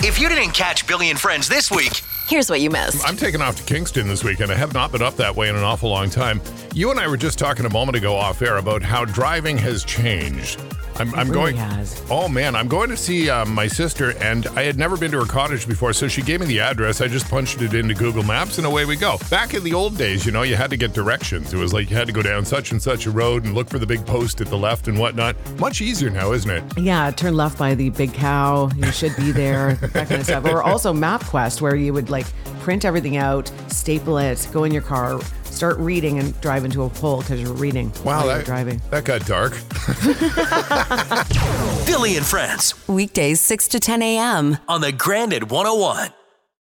If you didn't catch Billy and Friends this week, here's what you missed. I'm taking off to Kingston this weekend. I have not been up that way in an awful long time. You and I were just talking a moment ago off air about how driving has changed. I'm going. Oh man, I'm going to see my sister, and I had never been to her cottage before, so she gave me the address. I just punched it into Google Maps, and away we go. Back in the old days, you had to get directions. It was like you had to go down such and such a road and look for the big post at the left and whatnot. Much easier now, isn't it? Yeah, turn left by the big cow. You should be there. That kind of stuff. Or also MapQuest, where you would print everything out, staple it, go in your car, start reading, and drive into a pole because you're reading. Wow, while you're driving. That got dark. Billy and Friends. Weekdays 6 to 10 a.m. on the Grand at 101.